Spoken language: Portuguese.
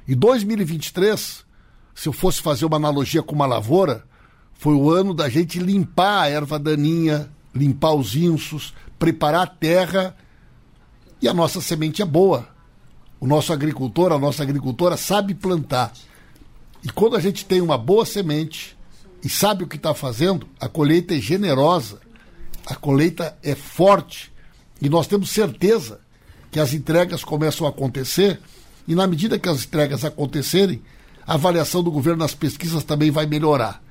E 2023, se eu fosse fazer uma analogia com uma lavoura, foi o ano da gente limpar a erva daninha, limpar os insos, preparar a terra, e a nossa semente é boa. O nosso agricultor, a nossa agricultora sabe plantar. E quando a gente tem uma boa semente e sabe o que está fazendo, a colheita é generosa, a colheita é forte, e nós temos certeza que as entregas começam a acontecer, e na medida que as entregas acontecerem, a avaliação do governo nas pesquisas também vai melhorar.